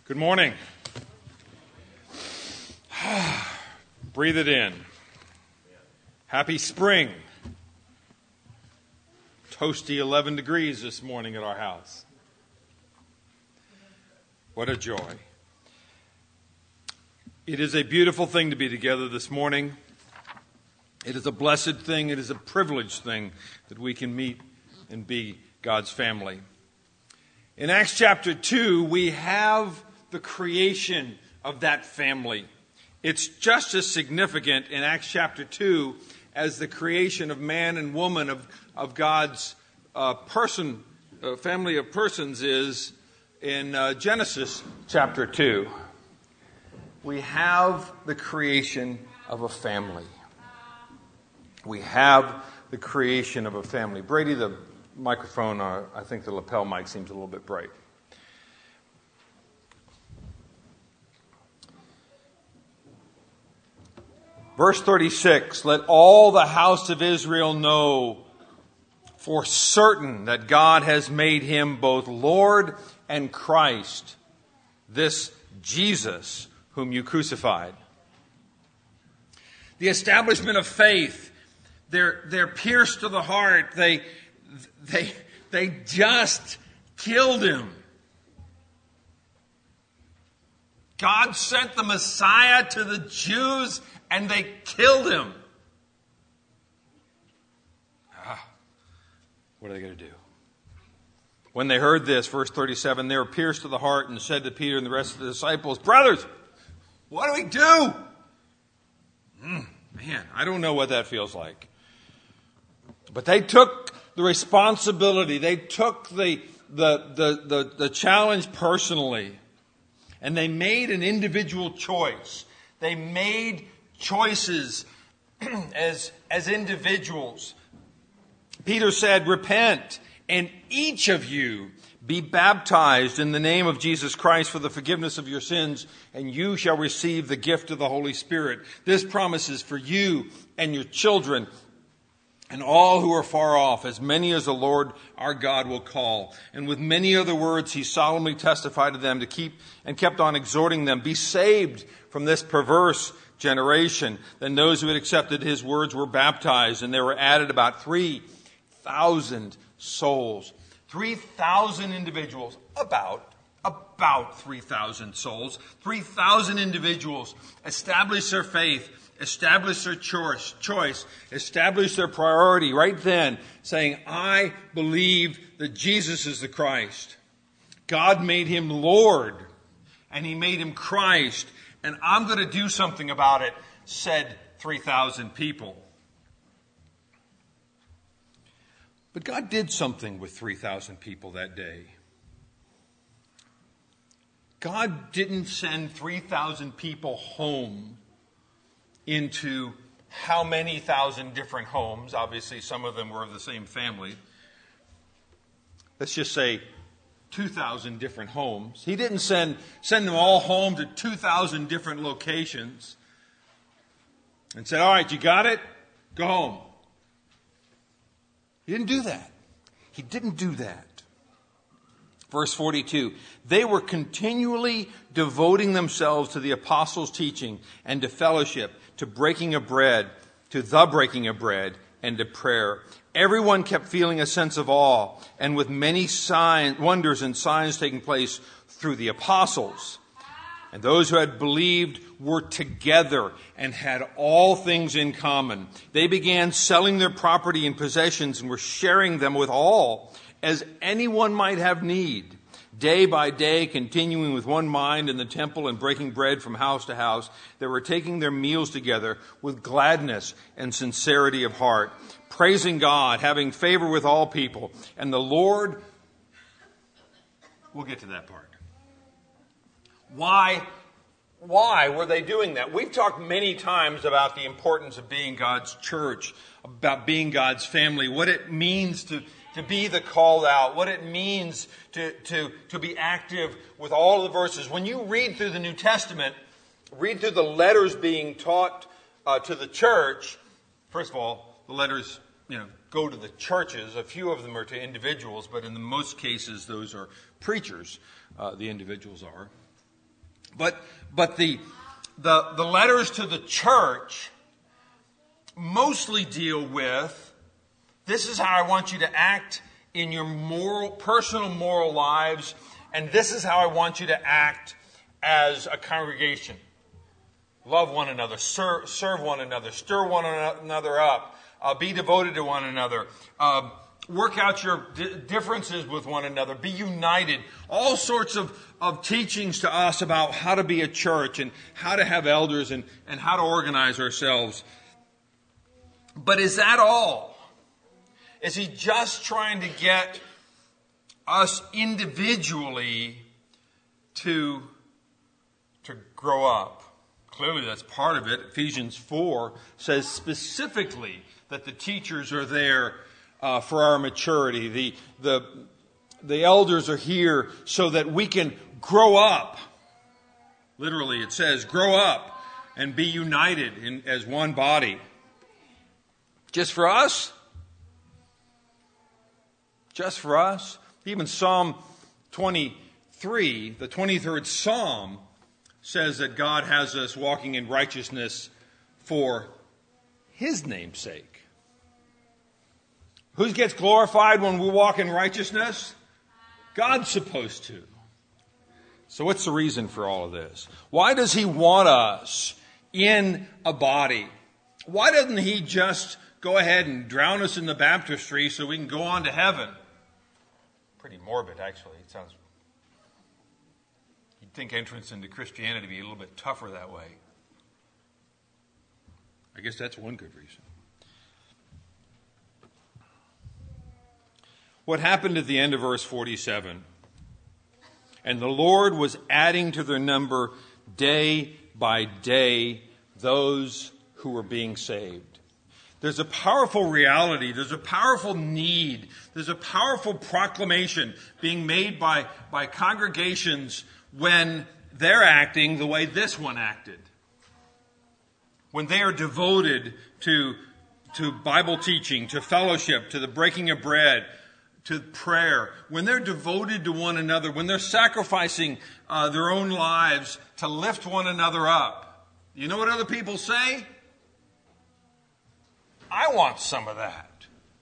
Good morning. Breathe it in. Happy spring. Toasty 11 degrees this morning at our house. What a joy. It is a beautiful thing to be together this morning. It is a blessed thing. It is a privileged thing that we can meet and be God's family. In Acts chapter 2, we have the creation of that family. It's just as significant in Acts chapter 2 as the creation of man and woman of God's family of persons is in Genesis chapter 2. We have the creation of a family. We have the creation of a family. Brady, the microphone, I think the lapel mic seems a little bit bright. Verse 36, let all the house of Israel know for certain that God has made him both Lord and Christ, this Jesus whom you crucified. The establishment of faith, they're pierced to the heart. They just killed him. God sent the Messiah to the Jews and they killed him. What are they going to do? When they heard this, verse 37, they were pierced to the heart and said to Peter and the rest of the disciples, brothers, what do we do? Man, I don't know what that feels like. But they took the responsibility. They took the challenge personally. And they made an individual choice. They made choices as individuals. Peter said, repent, and each of you be baptized in the name of Jesus Christ for the forgiveness of your sins, and you shall receive the gift of the Holy Spirit. This promise is for you and your children and all who are far off, as many as the Lord our God will call. And with many other words, he solemnly testified to them kept on exhorting them, be saved from this perverse generation. Then those who had accepted his words were baptized, and there were added about 3,000 souls. 3,000 individuals, about 3,000 souls. 3,000 individuals established their faith, established their choice, established their priority right then, saying, I believe that Jesus is the Christ. God made him Lord, and he made him Christ, and I'm going to do something about it, said 3,000 people. But God did something with 3,000 people that day. God didn't send 3,000 people home into how many thousand different homes. Obviously, some of them were of the same family. Let's just say 2,000 different homes. He didn't send them all home to 2,000 different locations and said, all right, you got it? Go home. He didn't do that. He didn't do that. Verse 42, they were continually devoting themselves to the apostles' teaching and to fellowship, to the breaking of bread, and to prayer. Everyone kept feeling a sense of awe, and with many wonders and signs taking place through the apostles. And those who had believed were together and had all things in common. They began selling their property and possessions and were sharing them with all, as anyone might have need. Day by day, continuing with one mind in the temple and breaking bread from house to house, they were taking their meals together with gladness and sincerity of heart, praising God, having favor with all people. And the Lord, we'll get to that part. Why were they doing that? We've talked many times about the importance of being God's church, about being God's family, what it means to be the called out, what it means to be active with all the verses. When you read through the New Testament, read through the letters being taught to the church, first of all, the letters, go to the churches. A few of them are to individuals, but in the most cases, those are preachers, the individuals are. But the letters to the church mostly deal with, this is how I want you to act in your personal moral lives, and this is how I want you to act as a congregation. Love one another, serve one another, stir one another up, be devoted to one another, work out your differences with one another, be united. All sorts of teachings to us about how to be a church and how to have elders and how to organize ourselves. But is that all? Is he just trying to get us individually to grow up? Clearly that's part of it. Ephesians 4 says specifically that the teachers are there for our maturity. The elders are here so that we can grow up. Literally it says grow up and be united as one body. Just for us? Just for us? Even Psalm 23, the 23rd Psalm, says that God has us walking in righteousness for His name's sake. Who gets glorified when we walk in righteousness? God's supposed to. So what's the reason for all of this? Why does He want us in a body? Why doesn't He just go ahead and drown us in the baptistry so we can go on to heaven? Pretty morbid, actually. It sounds... You'd think entrance into Christianity would be a little bit tougher that way. I guess that's one good reason. What happened at the end of verse 47? And the Lord was adding to their number day by day those who were being saved. There's a powerful reality. There's a powerful need. There's a powerful proclamation being made by congregations when they're acting the way this one acted. When they are devoted to Bible teaching, to fellowship, to the breaking of bread, to prayer. When they're devoted to one another, when they're sacrificing their own lives to lift one another up. You know what other people say? I want some of that.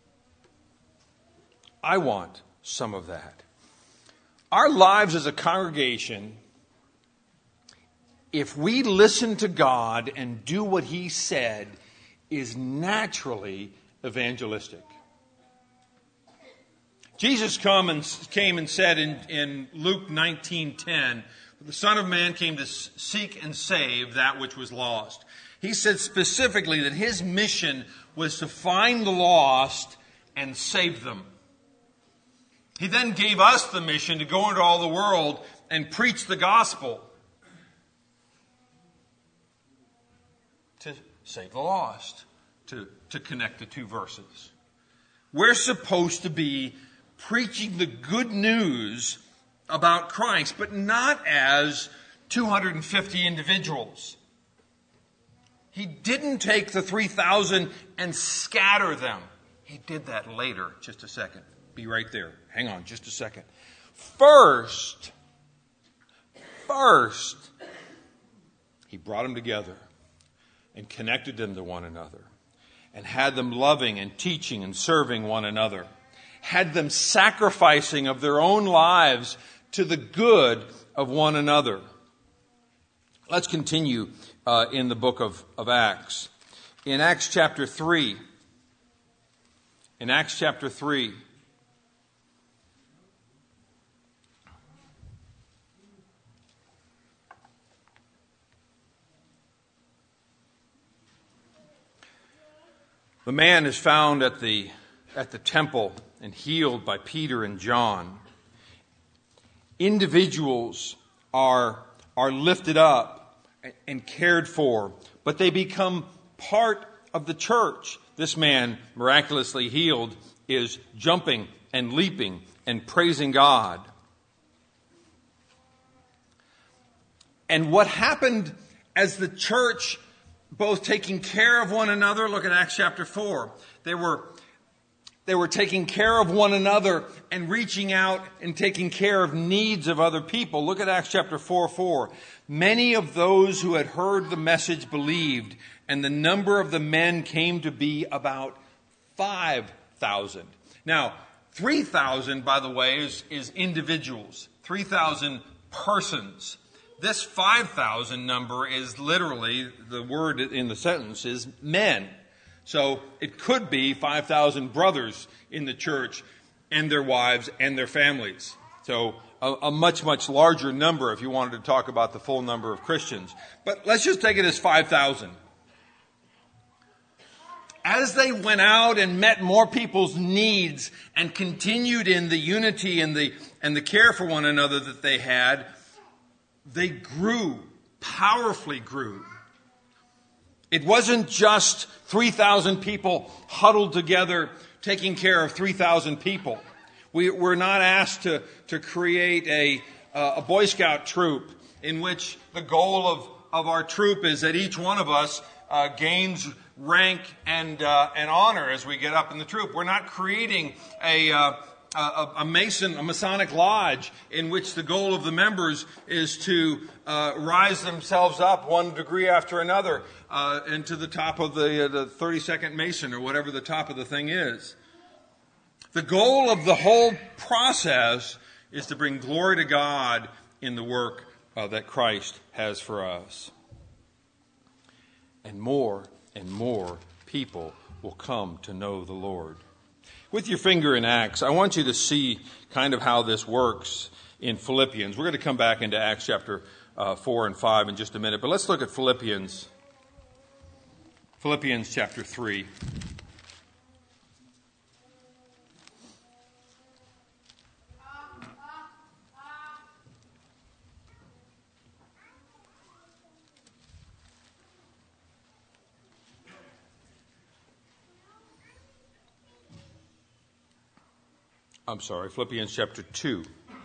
I want some of that. Our lives as a congregation, if we listen to God and do what He said, is naturally evangelistic. Jesus came and said in Luke 19:10, the Son of Man came to seek and save that which was lost. He said specifically that His mission was to find the lost and save them. He then gave us the mission to go into all the world and preach the gospel. To save the lost. To connect the two verses. We're supposed to be preaching the good news about Christ, but not as 250 individuals. He didn't take the 3,000 and scatter them. He did that later. Just a second. Be right there. Hang on just a second. First, He brought them together and connected them to one another and had them loving and teaching and serving one another. Had them sacrificing of their own lives to the good of one another. Let's continue in the book of Acts. In Acts chapter 3. In Acts chapter 3. The man is found at the temple and healed by Peter and John. Individuals are lifted up and cared for, but they become part of the church. This man, miraculously healed, is jumping and leaping and praising God. And what happened as the church both taking care of one another, look at Acts chapter 4. They were They were taking care of one another and reaching out and taking care of needs of other people. Look at Acts chapter 4:4. Many of those who had heard the message believed, and the number of the men came to be about 5,000. Now, 3,000, by the way, is individuals. 3,000 persons. This 5,000 number is literally, the word in the sentence is men. So it could be 5,000 brothers in the church and their wives and their families. So a much, much larger number if you wanted to talk about the full number of Christians. But let's just take it as 5,000. As they went out and met more people's needs and continued in the unity and the care for one another that they had, they grew, powerfully grew. It wasn't just 3,000 people huddled together taking care of 3,000 people. We're not asked to create a Boy Scout troop in which the goal of our troop is that each one of us gains rank and honor as we get up in the troop. We're not creating a Masonic lodge in which the goal of the members is to rise themselves up one degree after another into the top of the 32nd Mason or whatever the top of the thing is. The goal of the whole process is to bring glory to God in the work that Christ has for us. And more people will come to know the Lord. With your finger in Acts, I want you to see kind of how this works in Philippians. We're going to come back into Acts chapter 4 and 5 in just a minute, but let's look at Philippians chapter 3. Philippians chapter 2.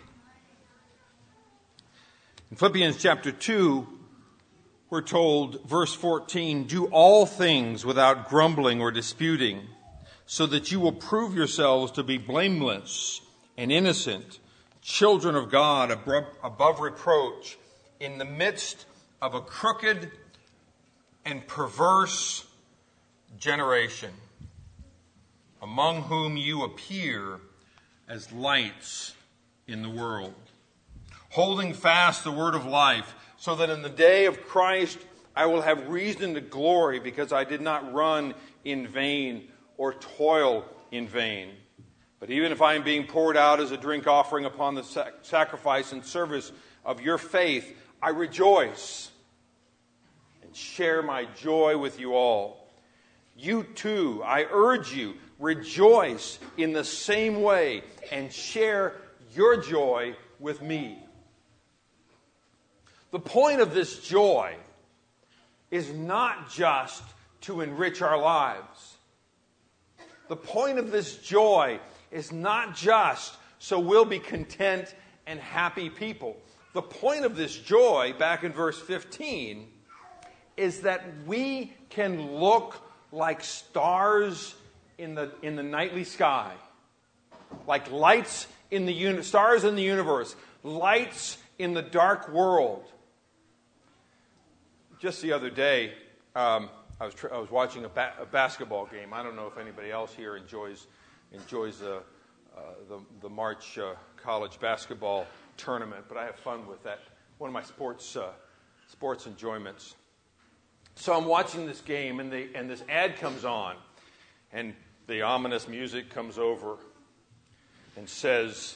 In Philippians chapter 2, we're told, verse 14, do all things without grumbling or disputing, so that you will prove yourselves to be blameless and innocent, children of God above reproach, in the midst of a crooked and perverse generation, among whom you appear as lights in the world, holding fast the word of life, so that in the day of Christ I will have reason to glory, because I did not run in vain or toil in vain. But even if I am being poured out as a drink offering upon the sacrifice and service of your faith, I rejoice and share my joy with you all. You too, I urge you, rejoice in the same way and share your joy with me. The point of this joy is not just to enrich our lives. The point of this joy is not just so we'll be content and happy people. The point of this joy, back in verse 15, is that we can look like stars in the nightly sky, like lights in the stars in the universe, lights in the dark world. Just the other day, I was watching a basketball game. I don't know if anybody else here enjoys the March college basketball tournament, but I have fun with that. One of my sports enjoyments. So I'm watching this game, and this ad comes on, and the ominous music comes over and says,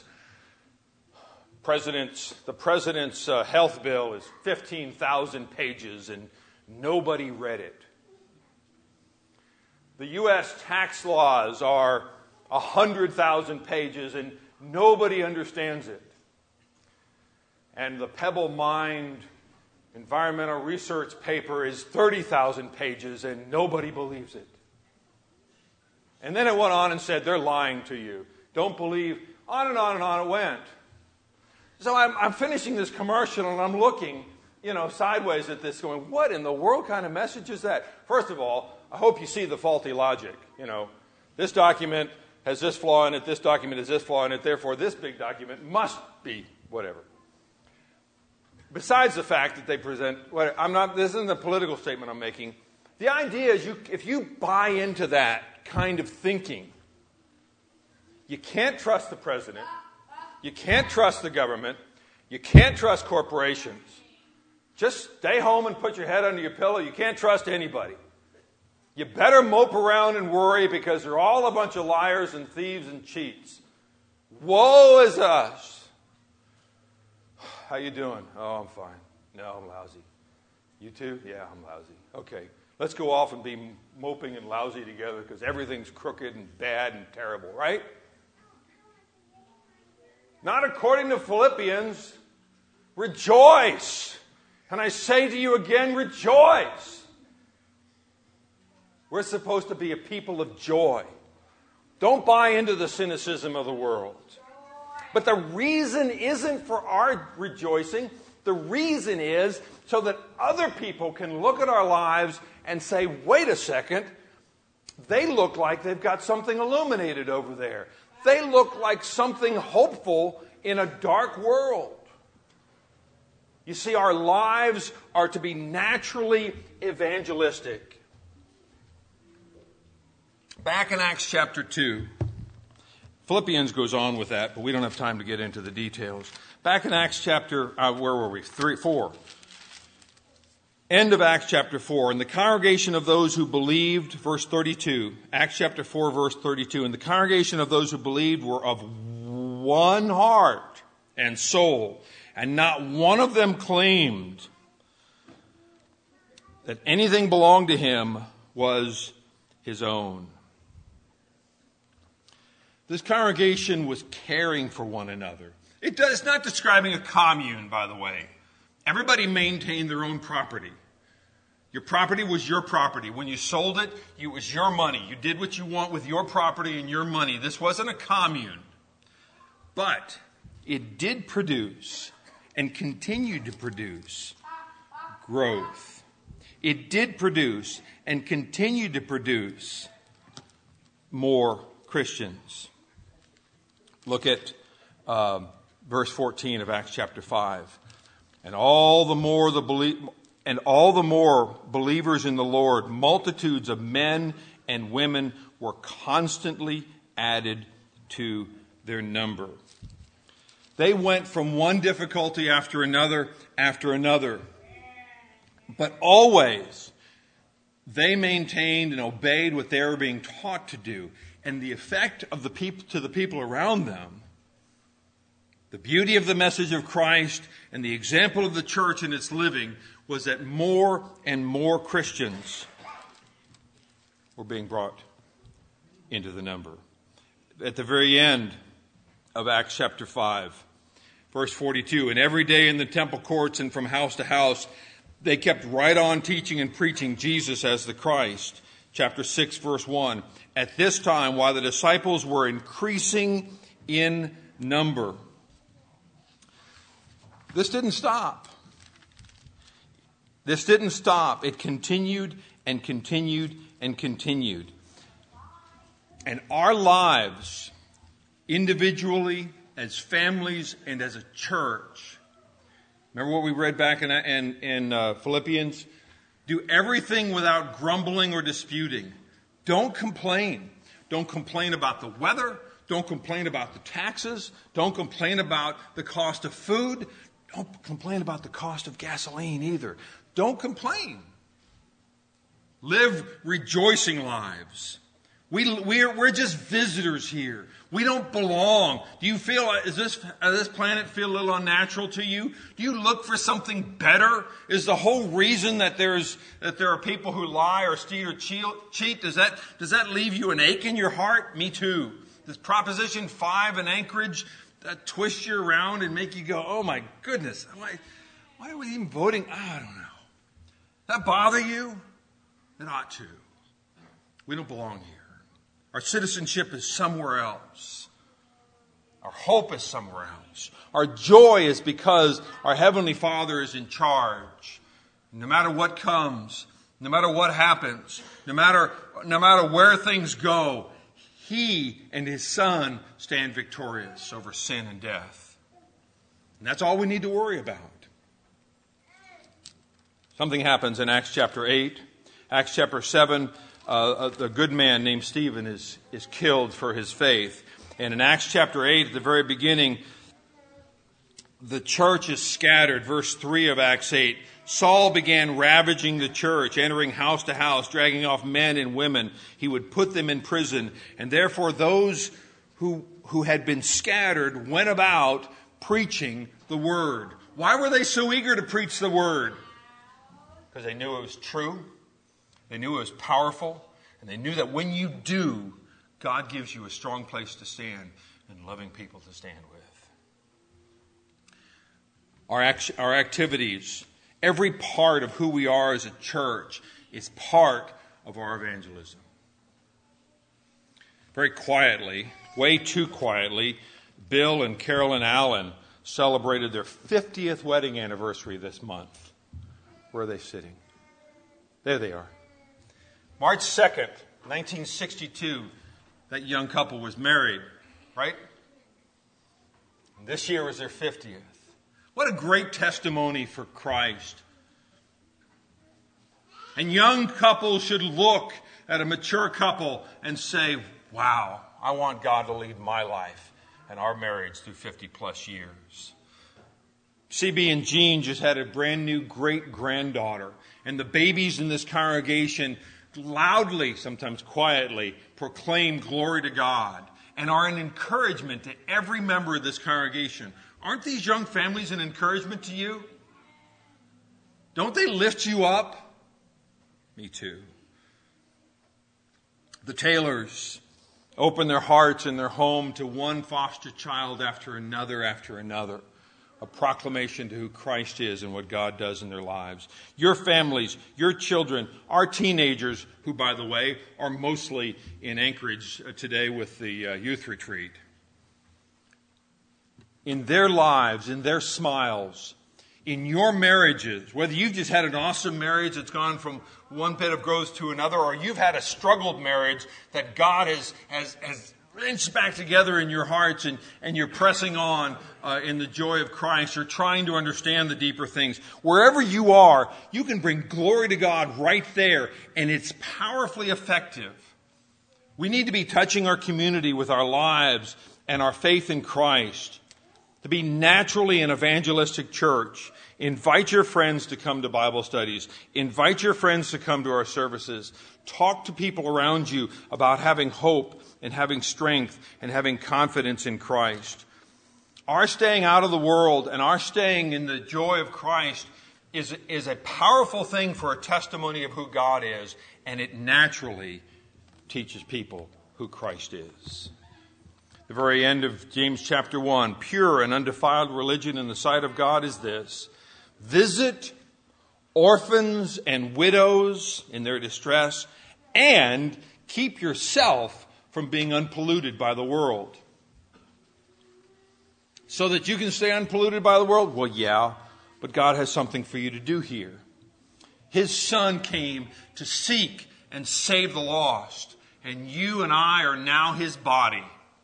the president's health bill is 15,000 pages, and nobody read it. The U.S. tax laws are 100,000 pages, and nobody understands it. And the Pebble Mine environmental research paper is 30,000 pages, and nobody believes it. And then it went on and said, they're lying to you. Don't believe. On and on and on it went. So I'm finishing this commercial, and I'm looking, sideways at this going, what in the world kind of message is that? First of all, I hope you see the faulty logic. This document has this flaw in it, this document has this flaw in it, therefore this big document must be whatever. Besides the fact that they present, this isn't a political statement I'm making. The idea is if you buy into that kind of thinking, you can't trust the president, you can't trust the government, you can't trust corporations. Just stay home and put your head under your pillow. You can't trust anybody. You better mope around and worry because they're all a bunch of liars and thieves and cheats. Woe is us. How you doing? Oh, I'm fine. No, I'm lousy. You too? Yeah, I'm lousy. Okay, let's go off and be moping and lousy together because everything's crooked and bad and terrible, right? Not according to Philippians. Rejoice. And I say to you again, rejoice. We're supposed to be a people of joy. Don't buy into the cynicism of the world. But the reason isn't for our rejoicing. The reason is so that other people can look at our lives and say, wait a second, they look like they've got something illuminated over there. They look like something hopeful in a dark world. You see, our lives are to be naturally evangelistic. Back in Acts chapter 2, Philippians goes on with that, but we don't have time to get into the details. Back in Acts chapter, 4. End of Acts chapter 4. And the congregation of those who believed, verse 32, Acts chapter 4, verse 32, and the congregation of those who believed were of one heart and soul, and not one of them claimed that anything belonged to him was his own. This congregation was caring for one another. It's not describing a commune, by the way. Everybody maintained their own property. Your property was your property. When you sold it, it was your money. You did what you want with your property and your money. This wasn't a commune. But it did produce and continued to produce growth. It did produce and continued to produce more Christians. Look at verse 14 of Acts chapter 5. And all the more believers in the Lord, multitudes of men and women were constantly added to their number. They went from one difficulty after another. But always they maintained and obeyed what they were being taught to do. And the effect of the people to the people around them, the beauty of the message of Christ and the example of the church in its living was that more and more Christians were being brought into the number. At the very end of Acts chapter 5, verse 42, and every day in the temple courts and from house to house, they kept right on teaching and preaching Jesus as the Christ. Chapter 6, verse 1. At this time, while the disciples were increasing in number. This didn't stop. It continued and continued and continued. And our lives, individually, as families, and as a church, remember what we read back in Philippians? Do everything without grumbling or disputing. Don't complain. Don't complain about the weather. Don't complain about the taxes. Don't complain about the cost of food. Don't complain about the cost of gasoline either. Don't complain. Live rejoicing lives. We're just visitors here. We don't belong. Do you feel, does this planet feel a little unnatural to you? Do you look for something better? Is the whole reason that there are people who lie or steal or cheat, does that leave you an ache in your heart? Me too. Does Proposition 5 in Anchorage twist you around and make you go, oh my goodness, why are we even voting? I don't know. That bother you? It ought to. We don't belong here. Our citizenship is somewhere else. Our hope is somewhere else. Our joy is because our Heavenly Father is in charge. No matter what comes, no matter what happens, no matter where things go, He and His Son stand victorious over sin and death. And that's all we need to worry about. Something happens in Acts chapter 8. Acts chapter 7, a good man named Stephen is killed for his faith. And in Acts chapter 8, at the very beginning, the church is scattered. Verse 3 of Acts 8. Saul began ravaging the church, entering house to house, dragging off men and women. He would put them in prison. And therefore those who had been scattered went about preaching the word. Why were they so eager to preach the word? Because they knew it was true. They knew it was powerful. And they knew that when you do, God gives you a strong place to stand and loving people to stand with. Our activities, every part of who we are as a church is part of our evangelism. Very quietly, way too quietly, Bill and Carolyn Allen celebrated their 50th wedding anniversary this month. Where are they sitting? There they are. March 2nd, 1962, that young couple was married, right? And this year was their 50th. What a great testimony for Christ. And young couples should look at a mature couple and say, wow, I want God to lead my life and our marriage through 50 plus years. CB and Jean just had a brand new great-granddaughter. And the babies in this congregation loudly, sometimes quietly, proclaim glory to God and are an encouragement to every member of this congregation. Aren't these young families an encouragement to you? Don't they lift you up? Me too. The Taylors open their hearts and their home to one foster child after another. A proclamation to who Christ is and what God does in their lives. Your families, your children, our teenagers, who, by the way, are mostly in Anchorage today with the youth retreat. In their lives, in their smiles, in your marriages, whether you've just had an awesome marriage that's gone from one bed of growth to another, or you've had a struggled marriage that God has wrenched back together in your hearts and you're pressing on in the joy of Christ. You're trying to understand the deeper things. Wherever you are, you can bring glory to God right there, and it's powerfully effective. We need to be touching our community with our lives and our faith in Christ. To be naturally an evangelistic church, invite your friends to come to Bible studies. Invite your friends to come to our services. Talk to people around you about having hope and having strength and having confidence in Christ. Our staying out of the world and our staying in the joy of Christ is a powerful thing for a testimony of who God is, and it naturally teaches people who Christ is. The very end of James chapter 1, pure and undefiled religion in the sight of God is this: visit orphans and widows in their distress, and keep yourself from being unpolluted by the world. So that you can stay unpolluted by the world? Well, yeah, but God has something for you to do here. His Son came to seek and save the lost, and you and I are now His body.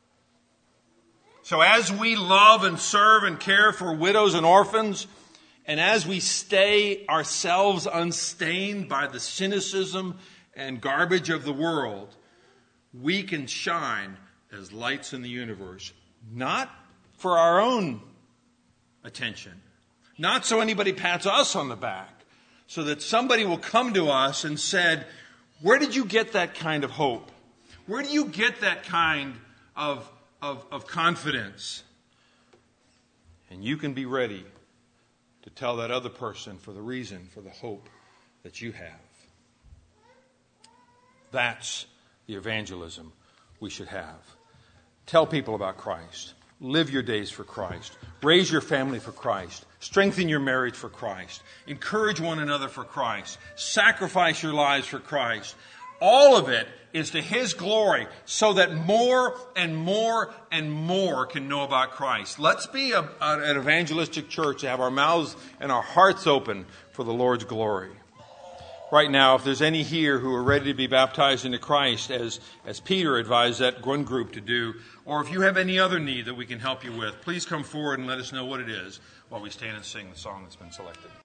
So as we love and serve and care for widows and orphans, and as we stay ourselves unstained by the cynicism and garbage of the world, we can shine as lights in the universe, not for our own attention, not so anybody pats us on the back, so that somebody will come to us and said, where did you get that kind of hope? Where do you get that kind of confidence? And you can be ready to tell that other person for the reason, for the hope that you have. That's the evangelism we should have. Tell people about Christ. Live your days for Christ. Raise your family for Christ. Strengthen your marriage for Christ. Encourage one another for Christ. Sacrifice your lives for Christ. All of it is to His glory, so that more and more and more can know about Christ. Let's be an evangelistic church to have our mouths and our hearts open for the Lord's glory. right now if there's any here who are ready to be baptized into Christ, as Peter advised that one group to do, or if you have any other need that we can help you with, please come forward and let us know what it is while we stand and sing the song that's been selected.